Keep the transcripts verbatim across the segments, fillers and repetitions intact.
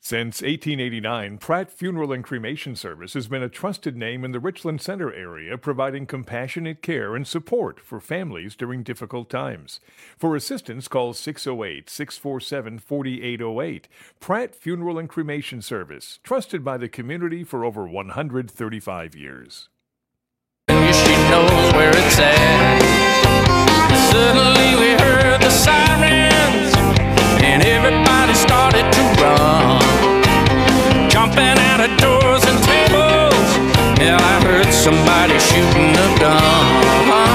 Since eighteen eighty-nine, Pratt Funeral and Cremation Service has been a trusted name in the Richland Center area, providing compassionate care and support for families during difficult times. For assistance, call six oh eight, six four seven, four eight oh eight. Pratt Funeral and Cremation Service, trusted by the community for over one hundred thirty-five years. She knows where it's at. Suddenly we heard the sirens, and everybody started to run, jumping out of doors and tables. Yeah, I heard somebody shooting a gun.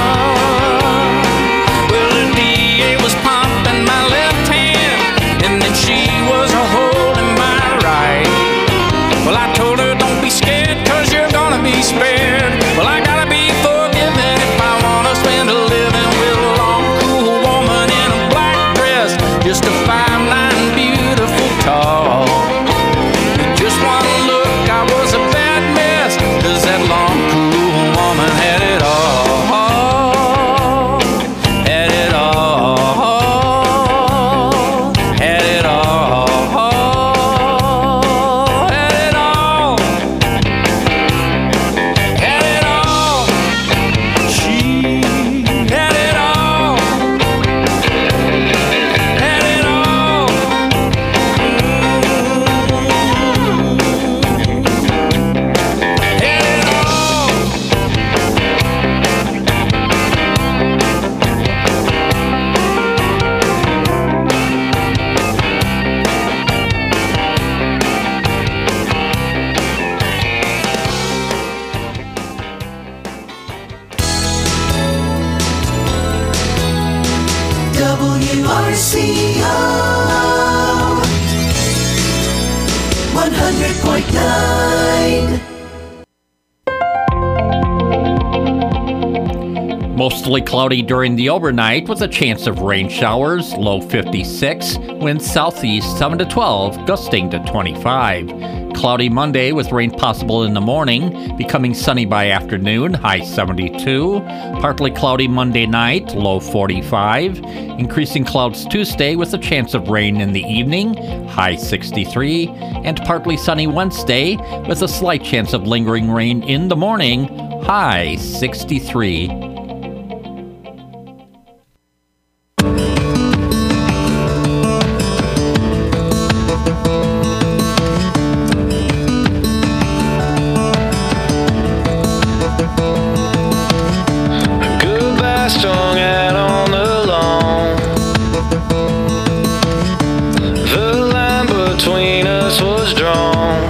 Well, the D A was pumping my left hand, and then she was holding my right. Well, I told her, don't be scared, cause you're gonna be spared. Well, I gotta be forgiven if I wanna spend a living with a long, cool woman in a black dress, just a five nine, beautiful tall. With just one look, I was a bad mess, cause that long, cool woman had it all. Had it all. Had it all. Had it all. Had it all. She had it all. Had it all. Had it all. W R C O one hundred point nine. Mostly cloudy during the overnight with a chance of rain showers, low fifty-six, winds southeast seven to twelve, gusting to twenty-five. Cloudy Monday with rain possible in the morning, becoming sunny by afternoon, high seventy-two. Partly cloudy Monday night, low forty-five. Increasing clouds Tuesday with a chance of rain in the evening, high sixty-three. And partly sunny Wednesday with a slight chance of lingering rain in the morning, high sixty-three. Goodbye strung out on the lawn. The line between us was drawn.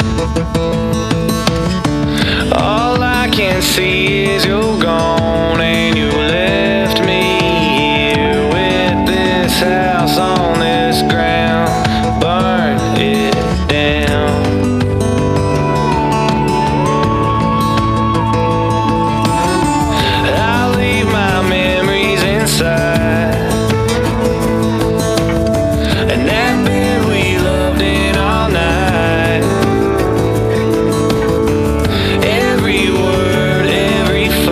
All I can see is you're gone, and you left me here with this house on this ground. Burn it down. I'll leave my memories inside, and that bed we loved in all night. Every word, every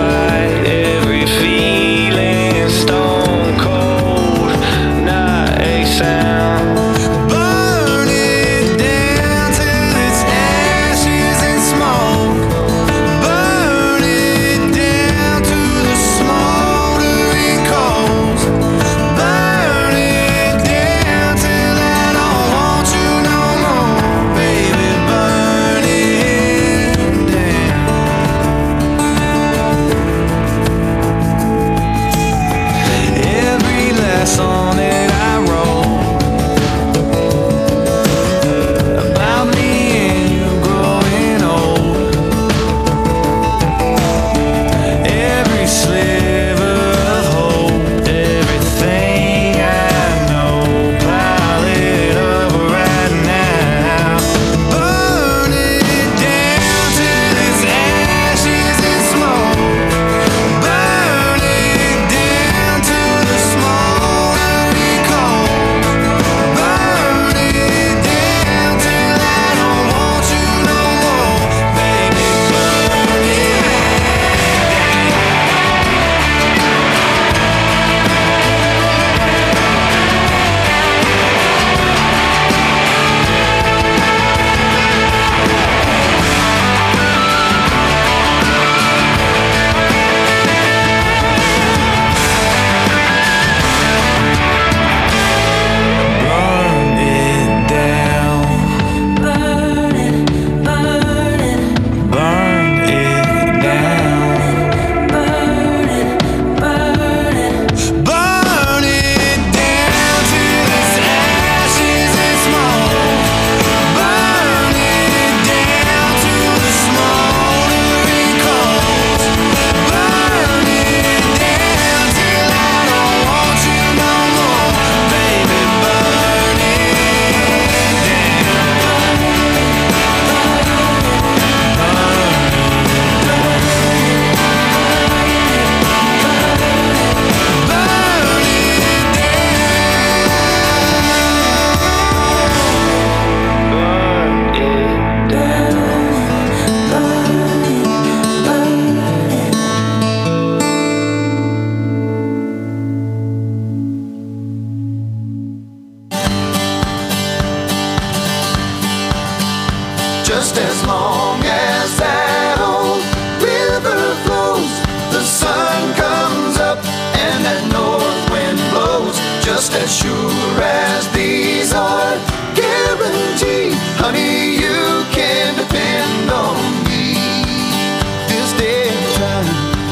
just as long as that old river flows. The sun comes up and that north wind blows, just as sure as these are guaranteed. Honey, you can depend on me. This day and time,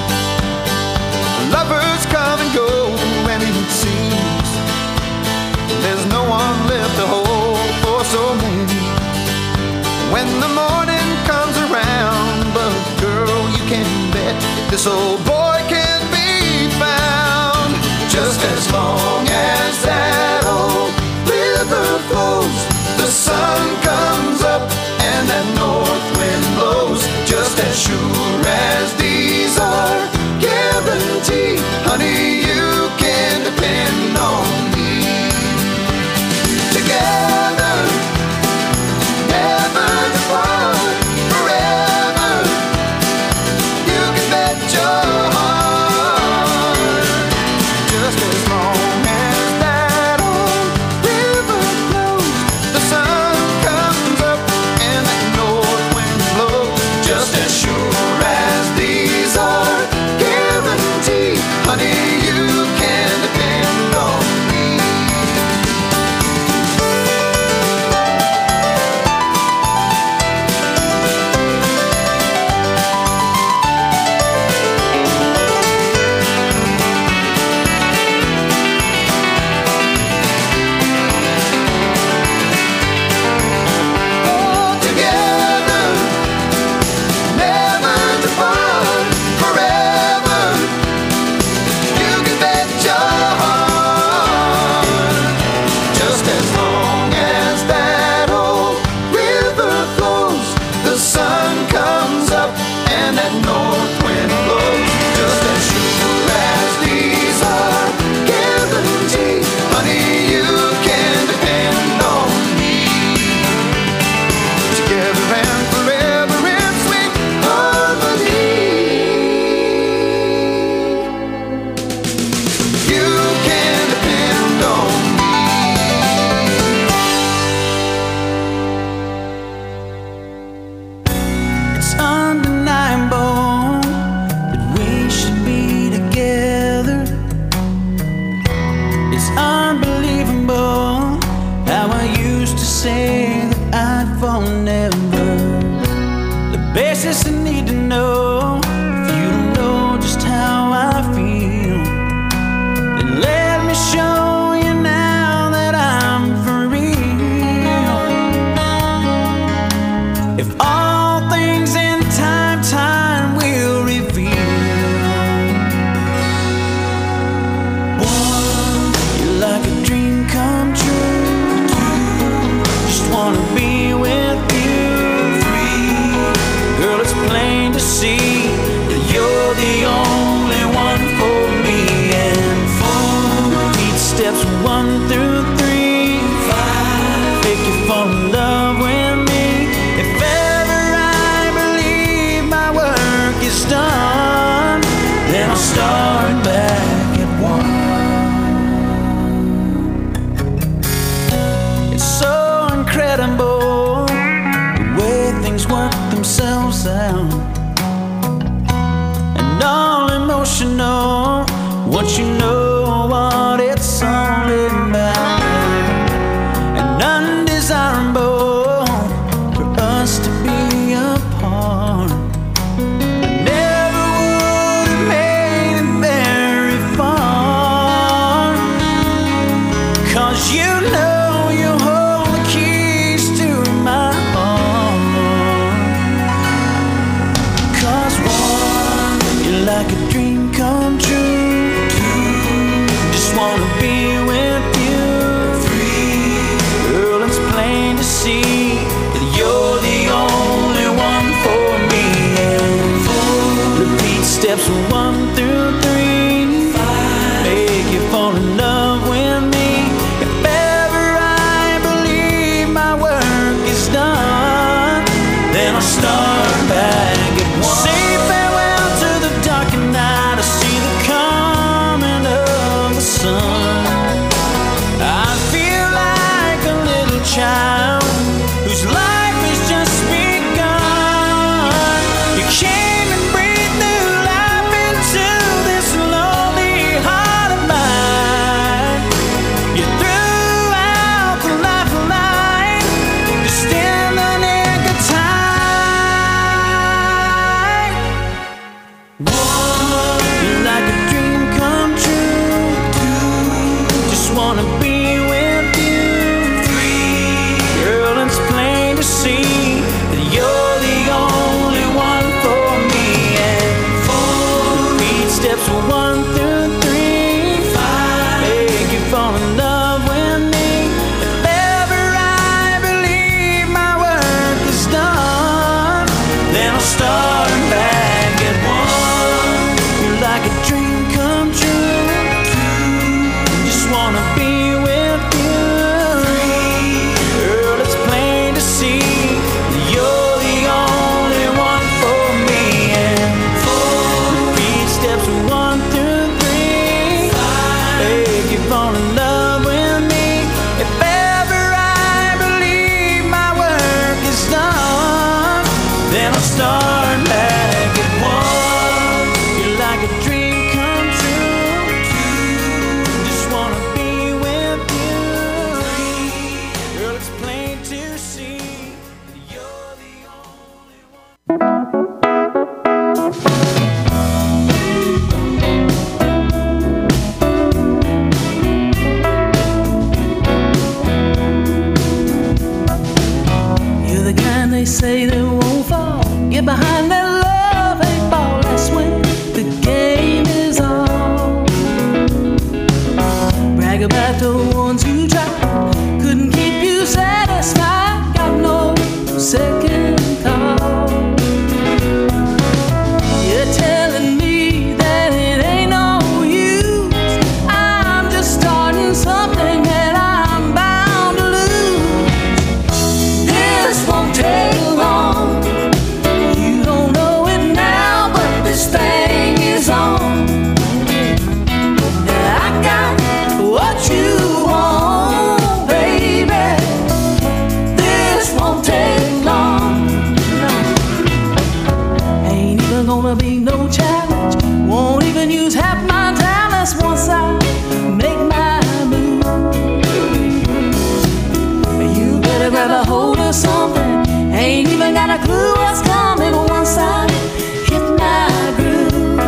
lovers come and go, and it seems there's no one left to hold for so many. When the morning comes around, but girl, you can bet this old boy can be found. Just as long as that old river flows, the sun comes up and that north wind blows, just as sure as these are guaranteed. Honey, you can depend on me. Together, never depart, forever. You can bet your heart. Just as long as that old river flows, the sun comes up and that north wind blows, just as sure as these are guaranteed. Honey, you can depend on me. Oh, together, never depart, forever. You can bet your heart. Just as long as that old river flows, the sun comes up and that north wind blows, just as sure as these are guaranteed. Honey, you can depend on me. Together and forever in sweet harmony. You can depend on me. It's undeniable that we should be together. It's unbelievable how I used to say that I'd fall never. The basics I need to know, if you don't know just how I feel, then let me show you now that I'm for real. If all things in time, time will reveal. One, you're like a dream come true. Two, just wanna be with you. Three, girl, it's plain to see that you're the only one for me. And four, repeat steps one through three. Five, make you fall in love with me. If ever I believe my work is done, then I'll start back at one. It's so incredible the way things work themselves out, and all emotional once you know what it's all about, and undesirable for us to be apart. I never would have made it very far, 'cause you know you hold the keys to my heart. 'Cause one, you're like a dream come true. Two, just wanna be with you. Three, girl, it's plain to see that you're the only one for me. And four, repeat steps one through three. Five, make you fall in love with me. If ever I believe my work is done, then I'll start back at one. Say farewell to the dark and night. I see the coming of the sun. I feel like a little child whose life is just beginning. start like it was. You're like a dream come true. Just wanna be with you. Girl, it's plain to see that you're the only one. You're the kind they say that won't fall. Get behind that love eight ball. That's when the game is on. Brag about the ones who tried, couldn't keep you satisfied. Got no second call. You're telling me that it ain't no use. I'm just starting something that I'm bound to lose. This won't take long. You don't know it now, but this thing is on. I got what you want, baby. This won't take long. No. Ain't even gonna be no challenge. Won't even use half my talents once I make my move. You better grab a hold of something. Ain't even got a clue what's coming once I hit my groove.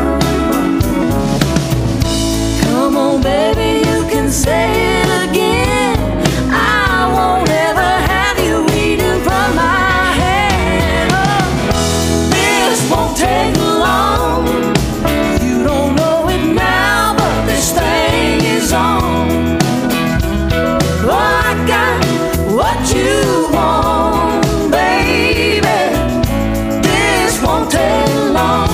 Come on, baby, you can say it again. I won't ever have you eating from my hand. Oh, this won't take long. You don't know it now, but this thing is on. Oh, I got what you want, baby. This won't take long.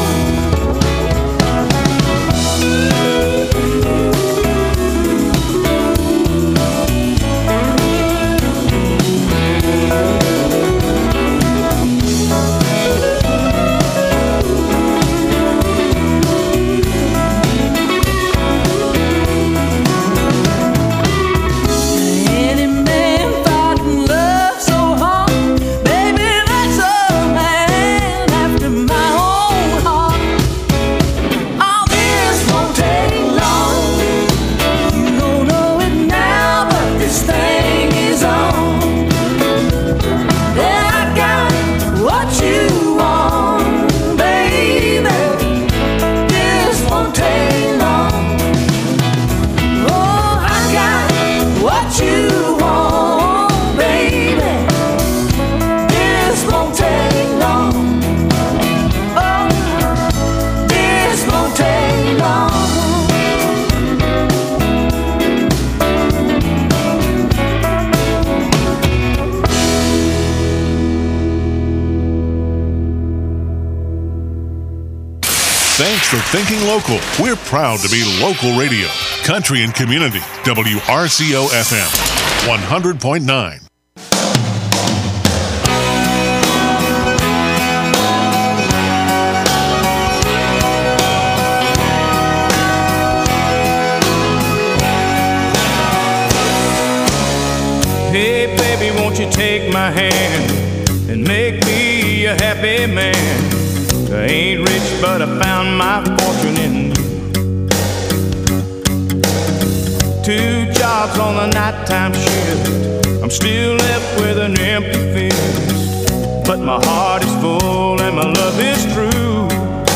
Any man fighting love so hard, baby, that's a man after my own heart. All this won't take long. You don't know it now, but this thing is on. Yeah, I got what you want, baby. This won't take long. Oh, I got what you want, baby. This won't take long. Oh, this won't take long. Thanks for thinking local. We're proud to be local radio. Country and community. W R C O F M. one hundred point nine. Hey, baby, won't you take my hand and make me a happy man? I ain't rich, but I found my fortune in you. Two jobs on the nighttime shift. I'm still left with an empty fist. But my heart is full and my love is true.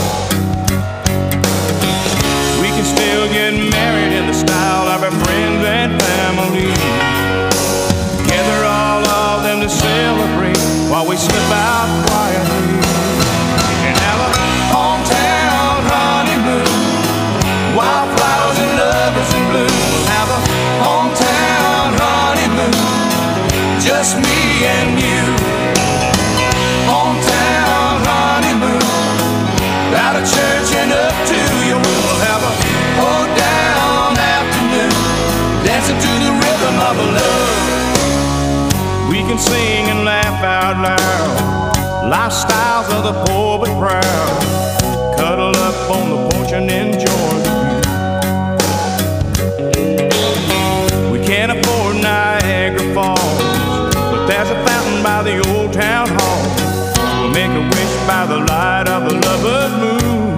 We can still get married in the style of our friends and family. Gather all of them to celebrate while we slip out quietly. And have a hometown honeymoon. Wildflowers and lovers in bloom. We'll have a hometown honeymoon. Just me and you. Hometown honeymoon. Out of church and up to your room. We'll have a hold-down afternoon. Dancing to the rhythm of a love. We can sing and laugh out loud. Lifestyles of the poor but proud. Cuddle up on the porch and enjoy the view. We can't afford Niagara Falls, but there's a fountain by the old town hall. We'll make a wish by the light of the lover's moon.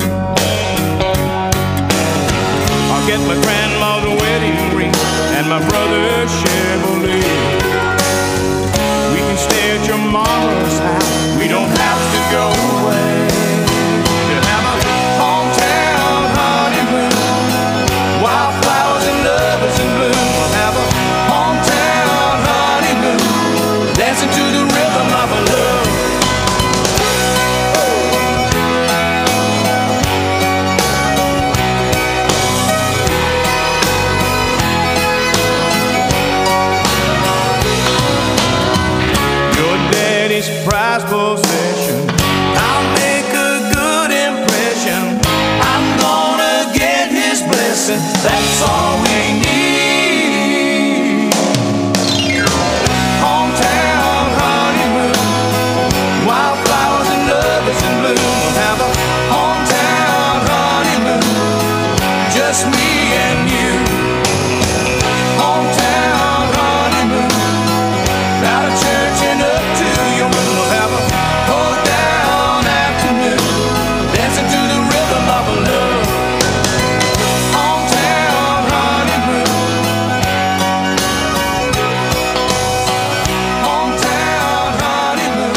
I'll get my grandma's wedding ring and my brother's Chevrolet. We can stay at your mama's house. We don't have to go away. We'll have a hometown honeymoon, wildflowers and lovers in bloom. We'll have a hometown honeymoon, dancing to the rhythm of a love. Prized possession, I'll make a good impression. I'm gonna get his blessing, that's all we need. Hometown honeymoon, wildflowers and lovers in bloom. We'll have a hometown honeymoon, just me and you. Hometown honeymoon, out of church and up to your room. We'll have a hold down afternoon, dancing to the rhythm of a love. Hometown honeymoon, hometown honeymoon,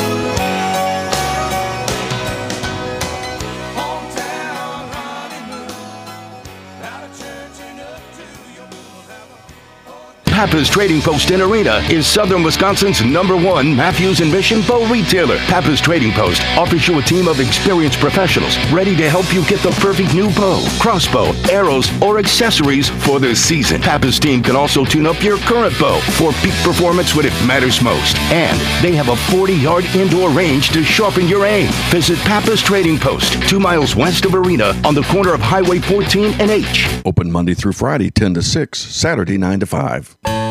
hometown honeymoon, out of church and up to your room. We'll have a hold down. Pappas Trading Post in Arena is Southern Wisconsin's number one Matthews and Mission bow retailer. Pappas Trading Post offers you a team of experienced professionals ready to help you get the perfect new bow, crossbow, arrows, or accessories for the season. Pappas team can also tune up your current bow for peak performance when it matters most. And they have a forty-yard indoor range to sharpen your aim. Visit Pappas Trading Post, two miles west of Arena on the corner of Highway fourteen and H. Open Monday through Friday, ten to six, Saturday, nine to five.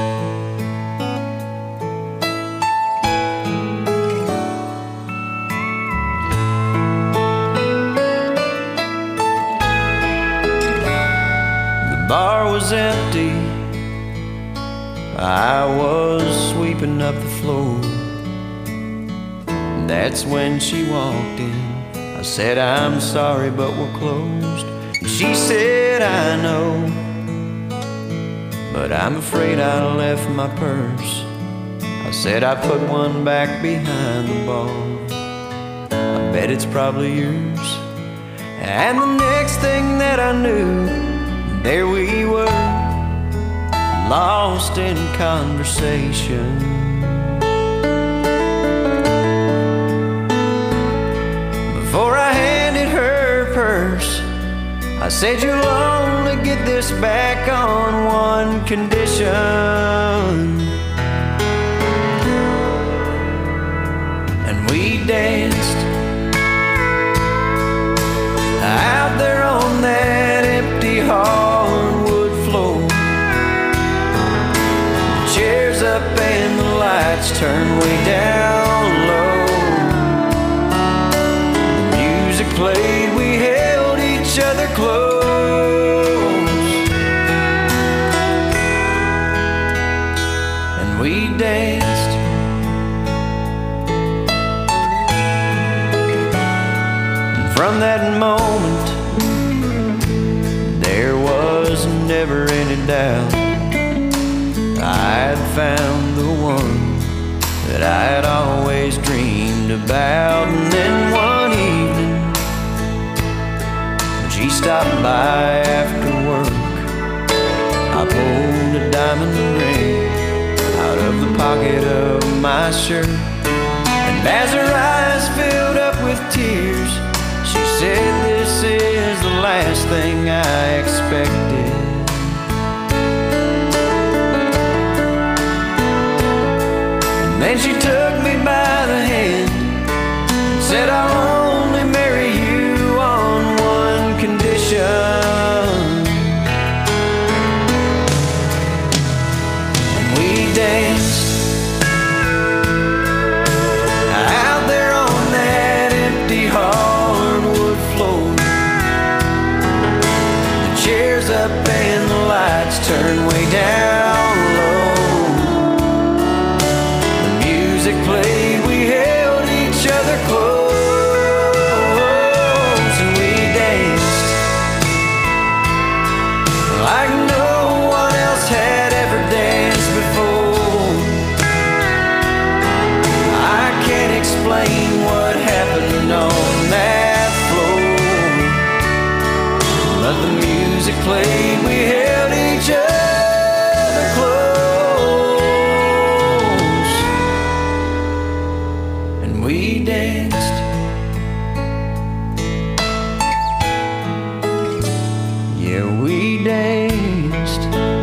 The bar was empty, I was sweeping up the floor. That's when she walked in. I said, I'm sorry, but we're closed. She said, I know, but I'm afraid I left my purse. I said, I put one back behind the bar. I bet it's probably yours. And the next thing that I knew, there we were, lost in conversation. Before I handed her purse, I said, you'll only get this back on one condition. And we danced out there on that empty hardwood floor. The chairs up and the lights turned way down low. The music played, we held each other close, and we danced. And from that moment, there was never any doubt I'd found the one that I'd always dreamed about. And then one evening, when she stopped by after work, I pulled a diamond ring out of the pocket of my shirt. And as her eyes filled up with tears, she said, this is the last thing I expected. And then she took me by the hand and said, I'll only marry you on one condition. And we danced out there on that empty hardwood floor. The chairs up and the lights turned way down low. The music played, we held each other close. we danced. Yeah, we danced.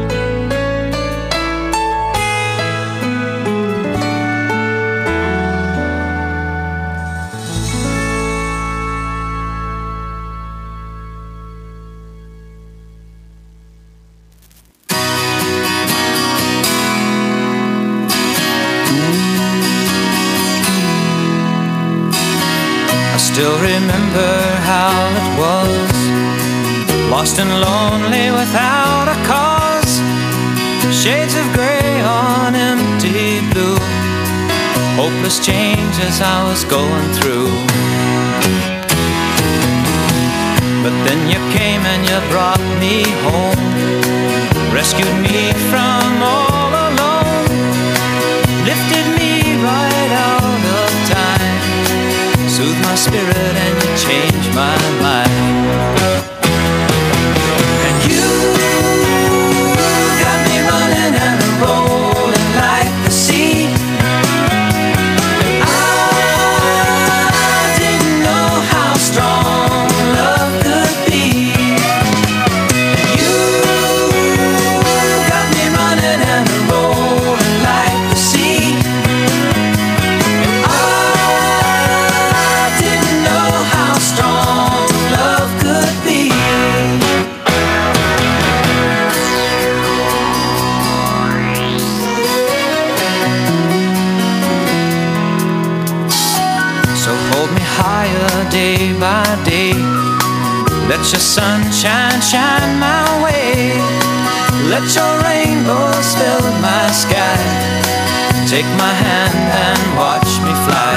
Still remember how it was, lost and lonely without a cause, shades of gray on empty blue, hopeless changes I was going through. But then you came and you brought me home, rescued me from all alone, lifted me right out of time, soothe my spirit and you change my life. And you got me running and rolling like the sea. And I didn't know how strong love could be. And you got me running and rolling like the sea. And I strong love could be. So hold me higher day by day, let your sunshine shine my way, let your rainbows fill my sky, take my hand and watch me fly.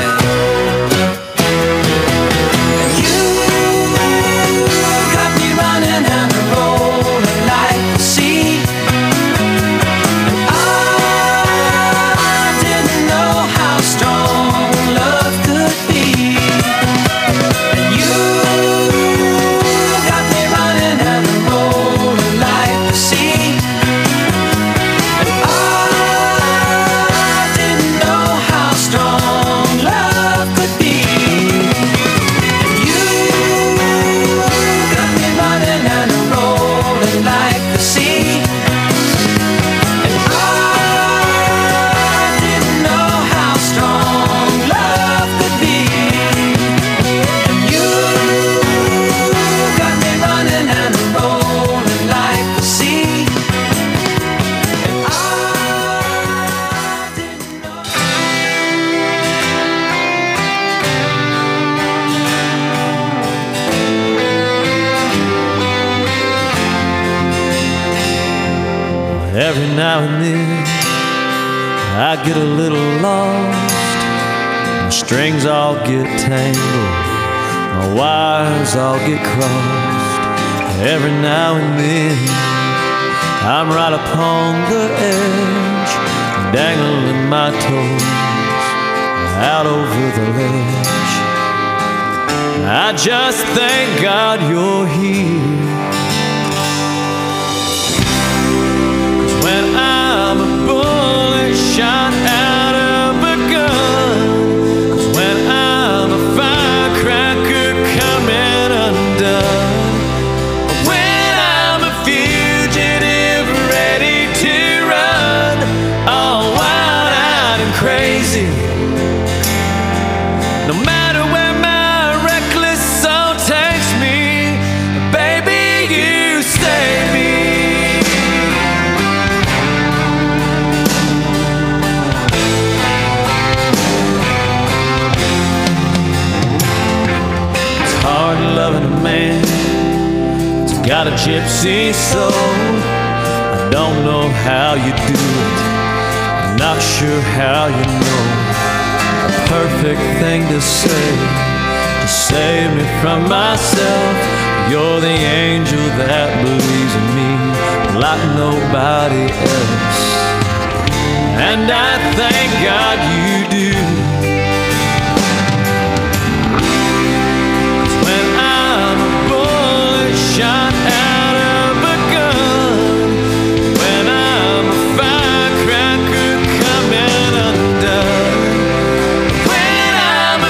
Every now and then I get a little lost, my strings all get tangled, my wires all get crossed. Every now and then I'm right upon the edge, dangling my toes out over the ledge. I just thank God you're here. When I'm a bullet shot out of a gun, 'cause when I'm a firecracker coming undone, when I'm a fugitive ready to run, all wild-eyed and crazy, no matter where my reckless soul takes me, baby, you save me. Loving a man that's got a gypsy soul. I don't know how you do it, I'm not sure how you know. A perfect thing to say, to save me from myself. You're the angel that believes in me like nobody else, and I thank God you do. Shot out of a gun, when I'm a firecracker coming undone, when I'm a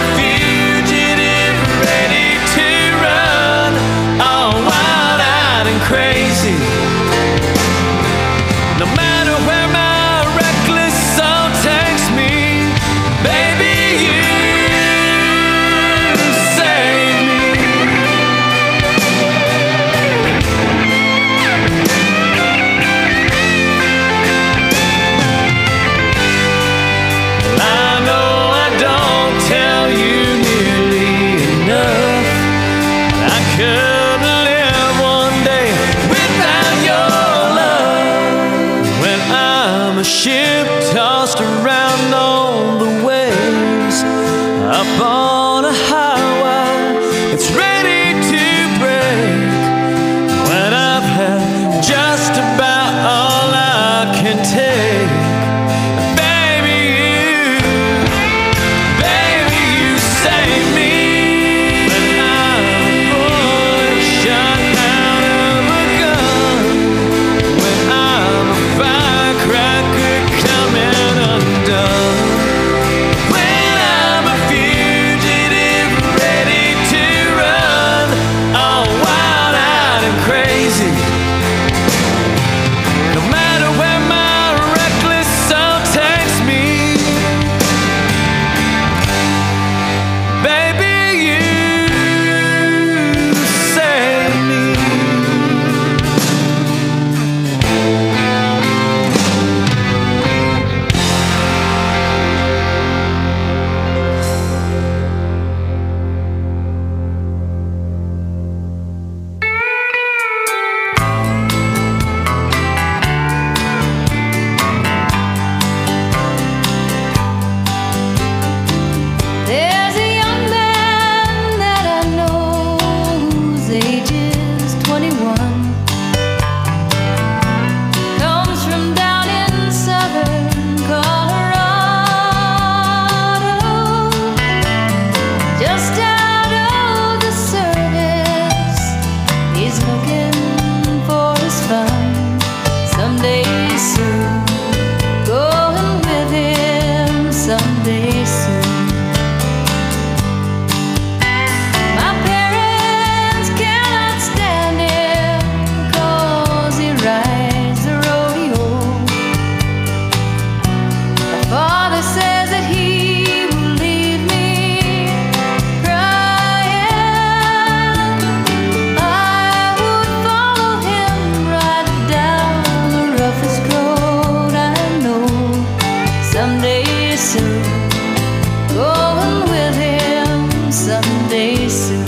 someday soon.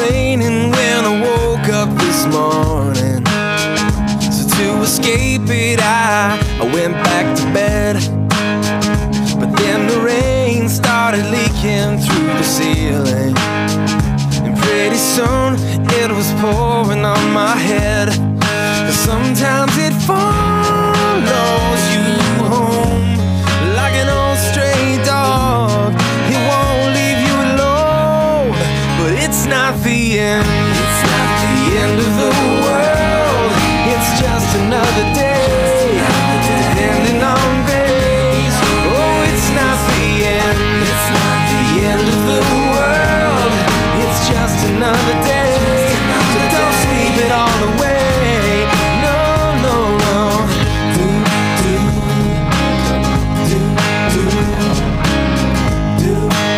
raining when I woke up this morning. So to escape it, I, I went back to bed. But then the rain started leaking through the ceiling, and pretty soon it was pouring on my head. 'Cause sometimes it follows you home like an old stray dog. It won't leave you alone. But it's not the end. It's not the end of the world. It's just another day, depending on days. Oh, it's not the end. It's not the end of the world. It's just another day. So don't sleep it all away. No, no, no. Do, do, do, do, do,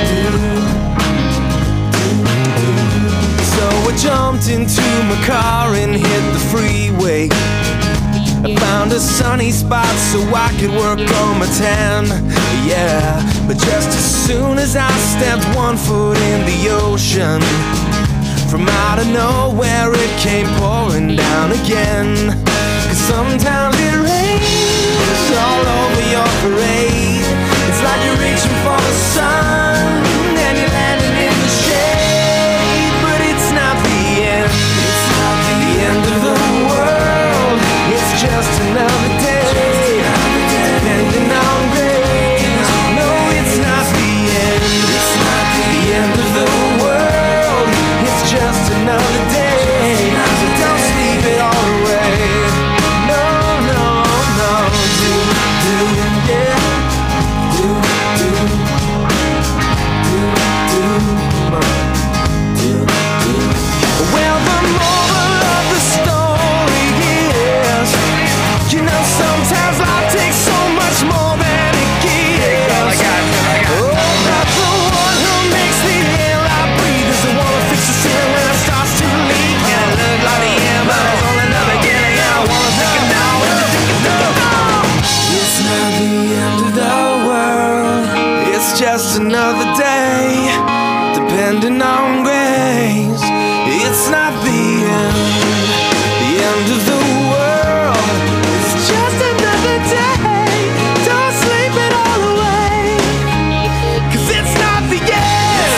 do. So I jumped into my car and hit the freeway. I found a sunny spot so I could work on my tan, yeah. But just as soon as I stepped one foot in the ocean, from out of nowhere it came pouring down again. 'Cause sometimes it rains all over your parade. It's like you're reaching for the sun and you're landing in the shade. But it's not the end. It's not the end of the world. It's just another day, depending on days. No, it's not the end. It's not the end of the world. It's just another day. So don't sleep it all away. No, no, no. Do, do, yeah. Do, do, do, do, do, do. Well, the moral of the story is, you know, sometimes life takes so much more than it gives. Oh, but the one who makes the air I breathe is the one who fixes the ceiling when it starts to leak. And I look like the end, but it's only the beginning. I wanna think it now, wanna think it now. It's not the end of the world. It's just another day, depending on grace. It's not the end, the end of the world. It's just another day. Don't sleep it all away. 'Cause it's not the end.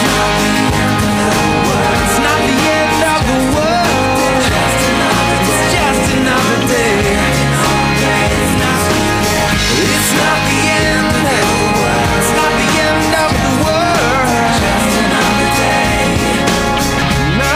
It's not the end of the world. It's just another day. It's not the end. It's not the end of the world. Just another day. No,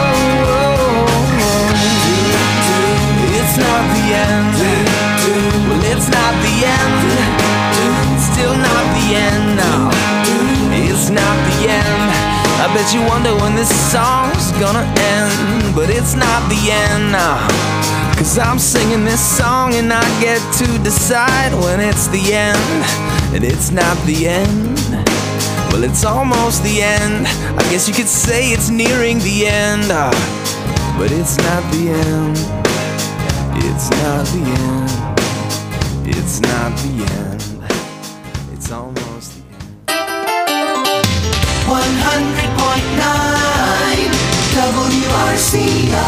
it's not the end. Well, it's not the end. Still not the end. No, it's not the end. I bet you wonder when this song's gonna end, but it's not the end. No, 'cause I'm singing this song and I get to decide when it's the end. And it's not the end. Well, it's almost the end. I guess you could say it's nearing the end. uh, But it's not the end. It's not the end. It's not the end. It's almost the end. one hundred point nine W R C O.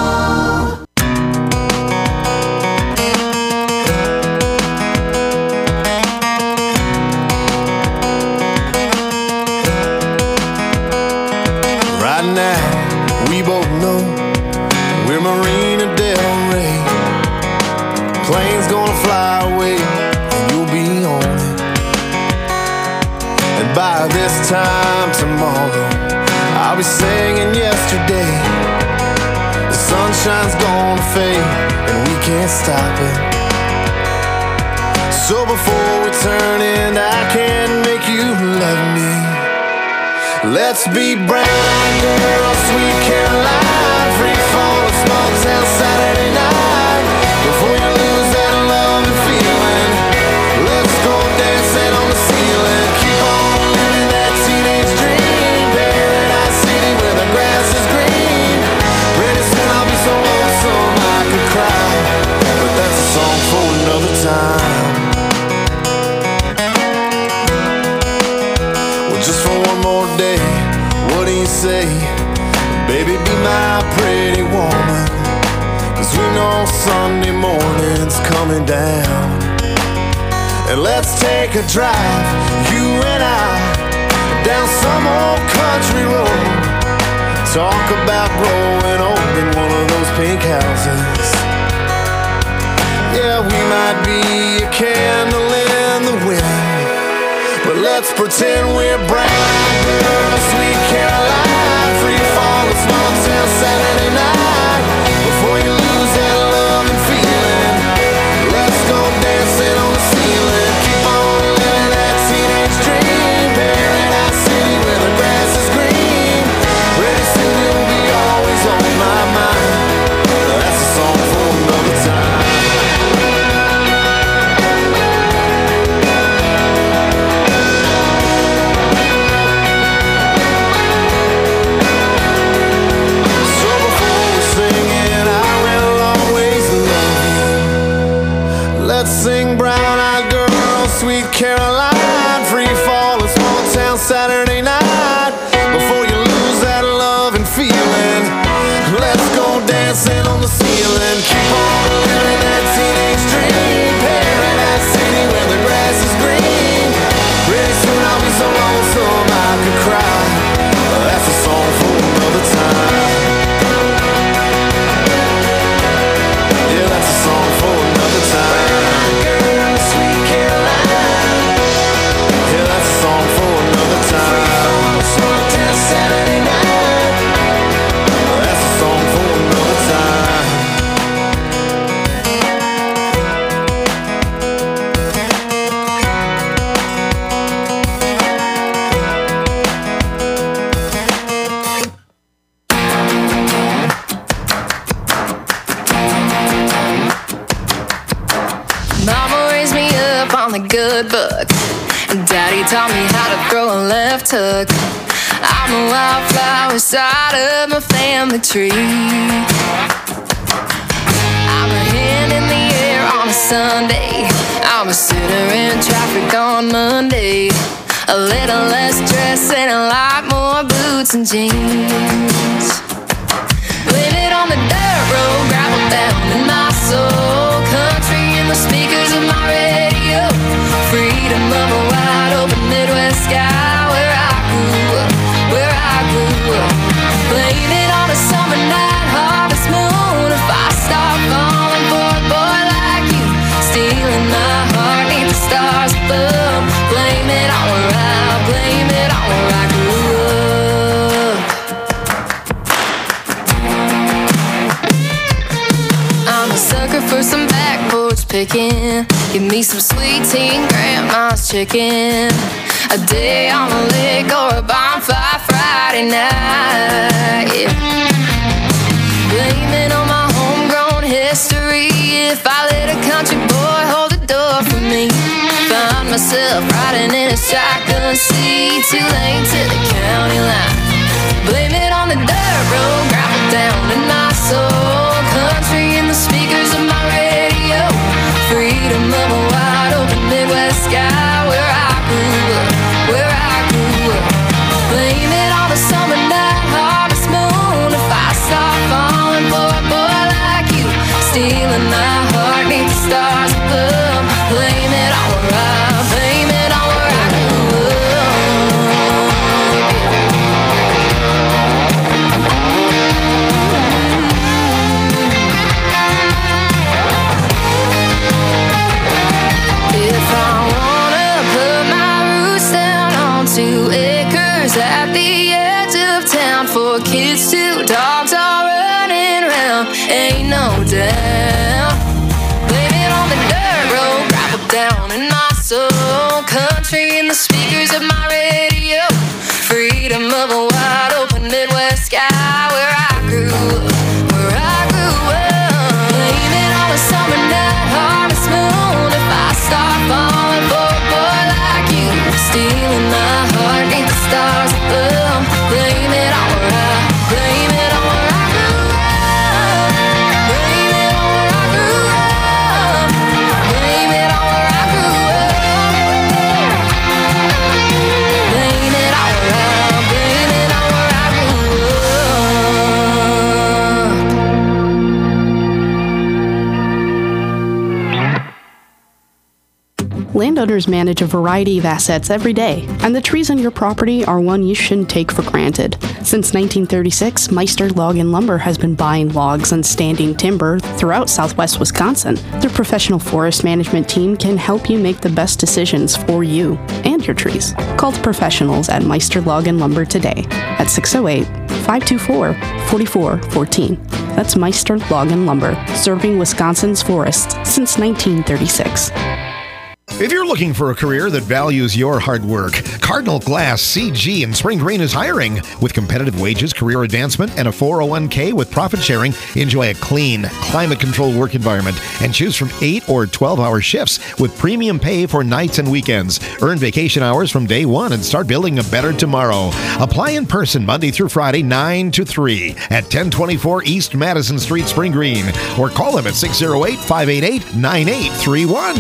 Right now, we both know we're Marina Del Rey. Plane's gonna fly away, and you'll be on it. And by this time tomorrow, I'll be singing yesterday. The sunshine's gonna fade, and we can't stop it. So before we turn in, I can't make you love me. Let's be brown girls, sweet Caroline, free fall of small town Saturday night. Before you lose that love and feeling, let's go dancing on the ceiling. Keep on living that teenage dream, Paradise City where the grass is green. Pretty soon I'll be so lonesome I could cry, but that's a song for another time. Well, just for one more day, what do you say? Baby, my pretty woman, 'cause we know Sunday morning's coming down. And let's take a drive, you and I, down some old country road. Talk about growing old in one of those pink houses. Yeah, we might be a candle in the wind, but let's pretend we're brown girl, sweet Caroline, free fall, a small town Saturday night. Before you lose that love and feeling, let's go dancing on the ceiling. Keep on living that teenage dream, Paradise City where the grass is green. Pretty soon you'll be always on my mind. That's a song for another time. Let's sing Brown-Eyed Girl, Sweet Caroline, free fall, a small town Saturday night. Before you lose that love and feeling, let's go dancing on the ceiling. Keep on living that teenage dream, Paradise City where the grass is green. Pretty soon I'll be so lonesome I could cry. That's a song for another time. Yeah, that's a song for another time. Saturday night. That's a song for another time. Mama raised me up on the good book. Daddy taught me how to throw a left hook. I'm a wildflower side of my family tree. I'm a hand in the air on a Sunday. I'm a sinner in traffic on Monday. A little less dress and a lot more boots and jeans. Blame it on the dirt road, gravel down in my soul. Country in the speakers of my radio. Freedom of a wide open Midwest sky where I grew up. Where I grew up. Blame it on a summer night harvest moon. If I start falling for a boy like you, stealing my heart neath the stars above. Blame it on where I, blame it on where I grew up. I'm a sucker for some back porch picking. Give me some sweet tea and grandma's chicken. A day on the lake or a bonfire Friday night, yeah. Blame it on my homegrown history. If I let a country boy hold the door for me, find myself riding in a shotgun seat, too late to the county line. Blame it on the dirt road, gravel down in my soul. Country in the speakers of my radio. Freedom of a wide open Midwest sky where I grew up. Where I grew up. Blame it on the summer night harvest moon. If I start falling for a boy like you, stealing my heart neath the stars above. Blame it on where I, blame it on where I grew If I wanna put my roots down on two acres at the edge of town, four kids, two dogs all running around, ain't no doubt. Blame it on the dirt road, gravel down in my soul. Country in the speakers of my radio. Freedom of a wide open Midwest sky where I grew up. Where I grew up. Blame it on a summer night harvest moon. If I start falling for a boy like you, stealing my heart neath the stars above. Blame it on where I, blame it on where I grew up. Blame it on where I grew up. Blame it on where I grew up. Blame it on where I, blame it Landowners manage a variety of assets every day, and the trees on your property are one you shouldn't take for granted. Since nineteen thirty-six, Meister Log and Lumber has been buying logs and standing timber throughout southwest Wisconsin. Their professional forest management team can help you make the best decisions for you and your trees. Call the professionals at Meister Log and Lumber today at six oh eight, five two four, four four one four. That's Meister Log and Lumber, serving Wisconsin's forests since nineteen thirty-six. If you're looking for a career that values your hard work, Cardinal Glass C G in Spring Green is hiring. With competitive wages, career advancement, and a four oh one k with profit sharing, enjoy a clean, climate-controlled work environment and choose from eight or twelve-hour shifts with premium pay for nights and weekends. Earn vacation hours from day one and start building a better tomorrow. Apply in person Monday through Friday, nine to three at ten twenty-four East Madison Street, Spring Green, or call them at six oh eight, five eight eight, nine eight three one.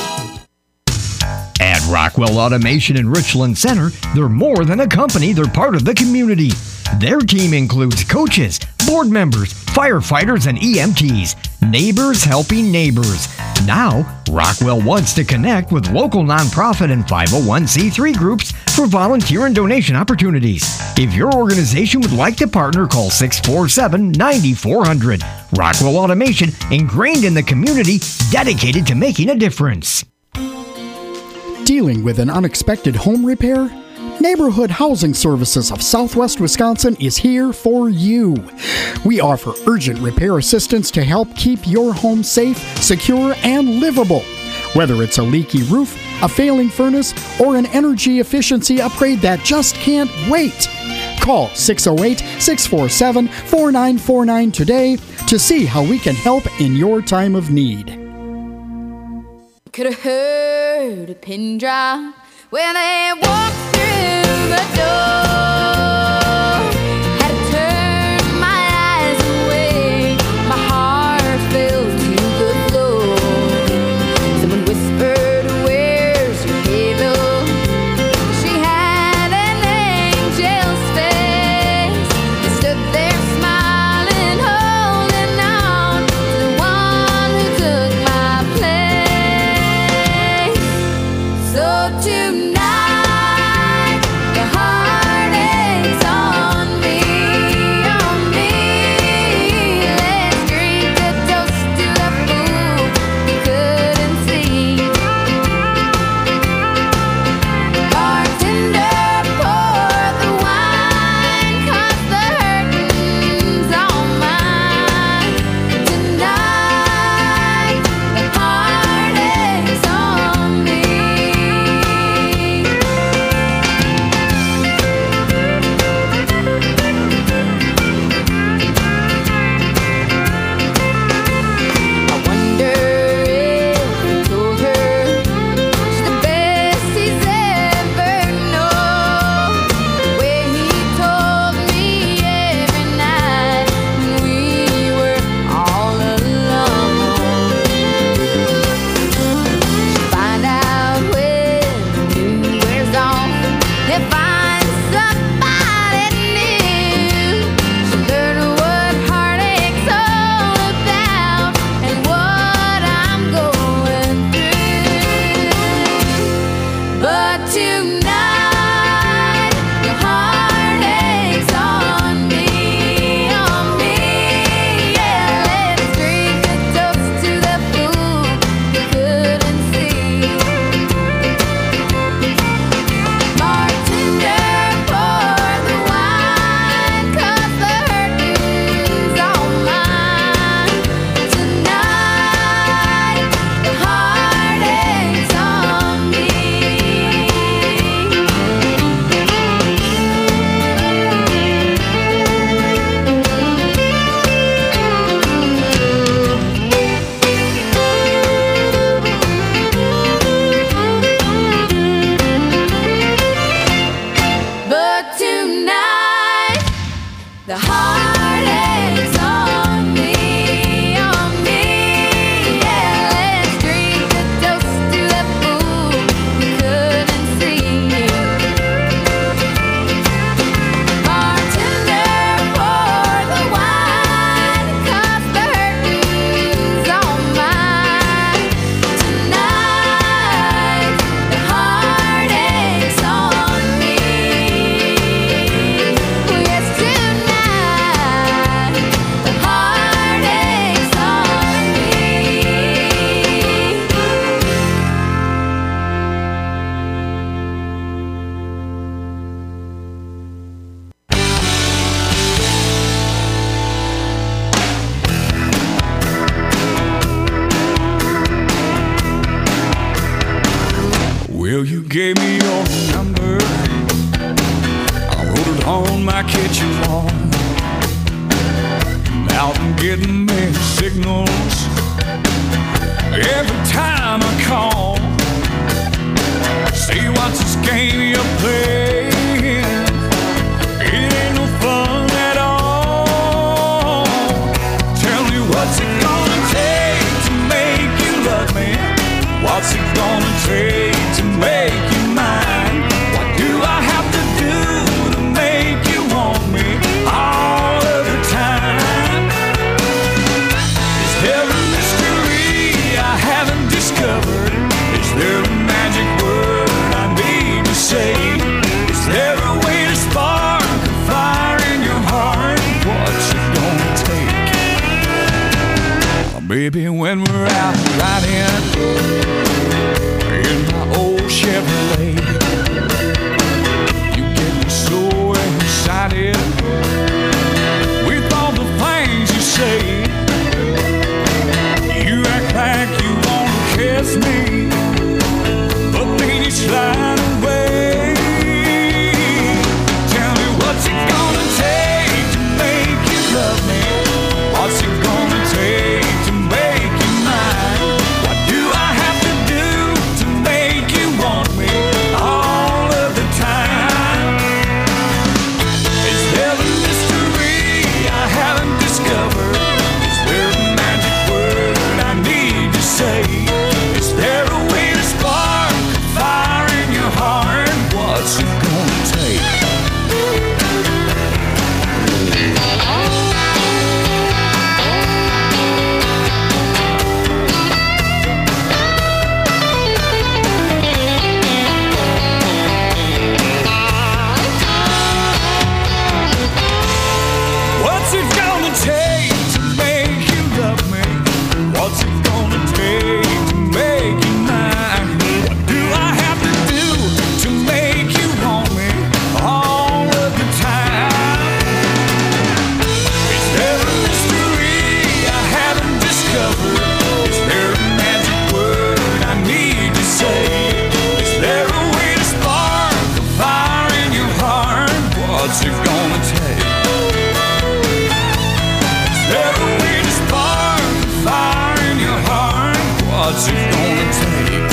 At Rockwell Automation in Richland Center, they're more than a company, they're part of the community. Their team includes coaches, board members, firefighters, and E M Ts. Neighbors helping neighbors. Now, Rockwell wants to connect with local nonprofit and five oh one c three groups for volunteer and donation opportunities. If your organization would like to partner, call six four seven, nine four zero zero. Rockwell Automation, ingrained in the community, dedicated to making a difference. Dealing with an unexpected home repair? Neighborhood Housing Services of Southwest Wisconsin is here for you. We offer urgent repair assistance to help keep your home safe, secure, and livable. Whether it's a leaky roof, a failing furnace, or an energy efficiency upgrade that just can't wait. Call six oh eight, six four seven, four nine four nine today to see how we can help in your time of need. Could have heard a pin drop when they walked through the door. Had to turn my eyes away, my heart fell to the floor. Someone whispered, "Where's your halo?" She had an angel's face. They stood there smiling, holding on to the one who took my place. So tonight, the heart gave me your number. I wrote it on my kitchen wall. Out and getting me signals every time I call. Say, what's this game you're playing? It ain't no fun at all. Tell me, what's it gonna take to make you love me? What's it gonna take to make you mine? What do I have to do to make you want me all of the time? Is there a mystery I haven't discovered? Is there a magic word I need to say? Is there a way to spark a fire in your heart? What's it gonna take? Oh, baby, when we're out riding in my old Chevrolet, you get me so excited with all the things you say. You act like you wanna kiss me, but then you slide away. Tell me, what's it gonna take to make you love me? What's it gonna take to make you mine? What do I have to do to make you want me all of the time? Is there a mystery I haven't discovered? Is there a magic word I need to say? Is there a way to spark a fire in your heart? What's it gonna take? What's it gonna take to make you love me? What's it gonna take to make you mine? What do I have to do to make you want me all of the time? Is there a mystery I haven't discovered? Is there a magic word I need to say? Is there a way to spark a fire in your heart? What's it gonna take? Is there a way to spark a fire in your heart? What's it gonna take?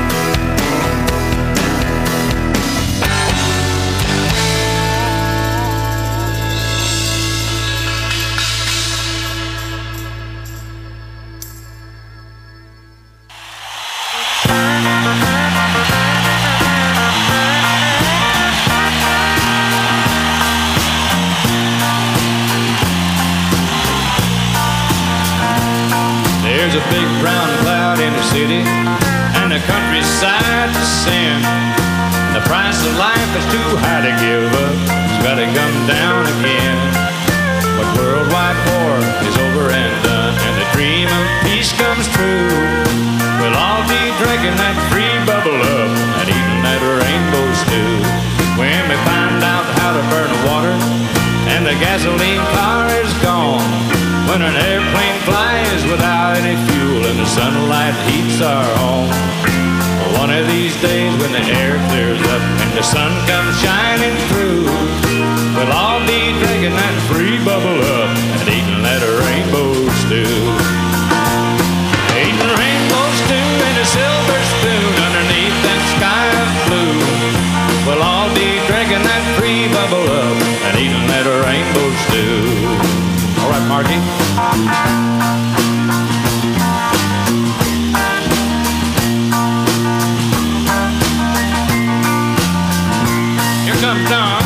There's a big brown cloud in the city and the countryside to sin. The price of life is too high to give up. It's gotta come down again. But worldwide war is over and done, and the dream of peace comes true. We'll all be drinking that free bubble up and eating that rainbow stew. When we find out how to burn water and the gasoline car is gone. When an airplane flies without any fuel and the sunlight heats our home. One of these days when the air clears up and the sun comes shining through, we'll all be drinking that free bubble up and eating that rainbow stew. Eating rainbow stew in a silver spoon underneath that sky of blue. We'll all be drinking that free bubble up and eating that rainbow stew. All right, Marky. Here comes Don.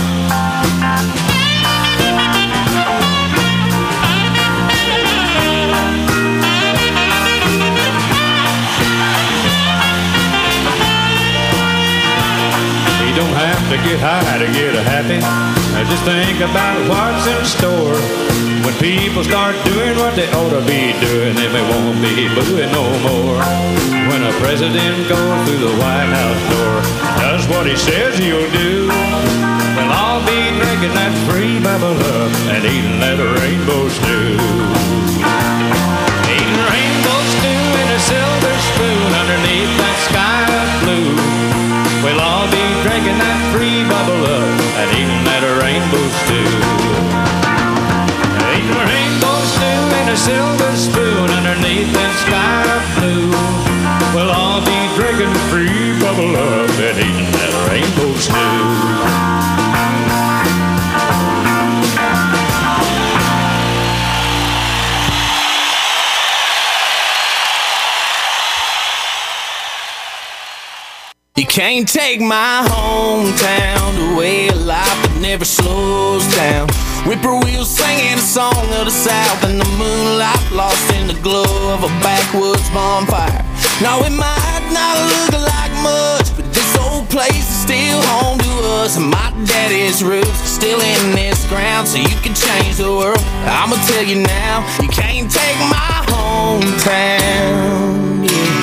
You don't have to get high to get happy. Just think about what's in store. When people start doing what they ought to be doing, then we won't be booing no more. When a president goes through the White House door, does what he says he'll do, we'll all be drinking that free bubble up and eating that rainbow stew. Eating rainbow stew in a silver spoon underneath that sky of blue. We'll all silver spoon underneath that sky blue. We'll all be drinking free bubble up and eating that rainbow stew. You can't take my hometown the way a life that never slows down. Whippoorwills singing a song of the South in the moonlight, lost in the glow of a backwoods bonfire. Now it might not look like much, but this old place is still home to us. And my daddy's roots are still in this ground, so you can change the world. I'ma tell you now, you can't take my hometown. Yeah.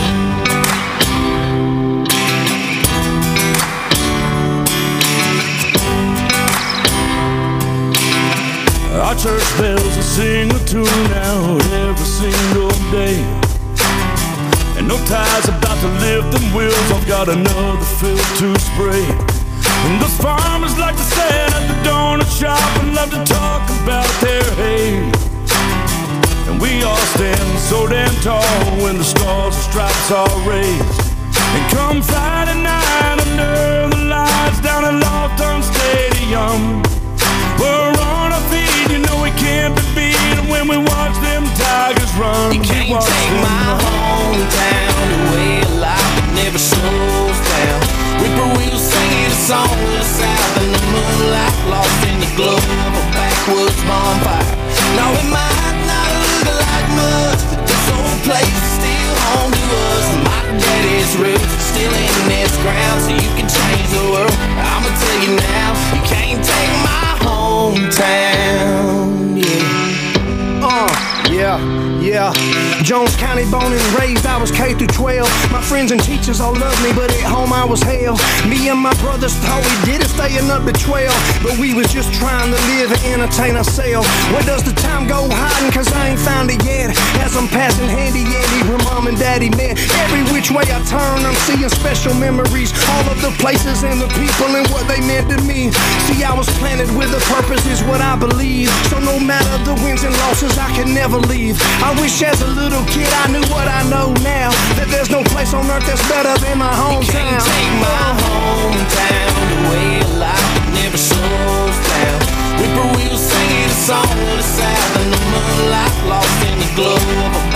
Our church bells will sing a tune out every single day. And no tide's about to lift them wheels, I've got another field to spray. And those farmers like to stand at the donut shop and love to talk about their hay. And we all stand so damn tall when the stars and stripes are raised. And come Friday night under the lights down at Lofton Stadium, we're on our feet, you know we can't be beat. And when we watch them Tigers run, you can't take my run. Hometown the way a life that never slows down. Whippoorwills singing a song of the South in the moonlight, lost in the glow of a backwoods bonfire. Now it might not look like much, but this old place is still home to us. And my daddy's roots are still in this ground, so you can change the world. I'ma tell you now, you can't take my hometown, yeah. Uh, yeah, yeah. Jones County born and raised, I was K through twelve. My friends and teachers all loved me, but at home I was hell. Me and my brothers thought we did it, staying up to twelve, but we was just trying to live and entertain ourselves. Where does the time go hiding, cause I ain't found it yet. As I'm passing handy Andy where mom and daddy met. Every which way I turn, I'm seeing special memories. All of the places and the people and what they meant to me. See, I was planted with a purpose is what I believe. So no matter the wins and losses, I can never leave. I wish as a little kid I knew what I know now, that there's no place on earth that's better than my hometown. You can't take my hometown the way a life that never slows down. Whippoorwills singing a song of the South in the moonlight, lost in the glow of a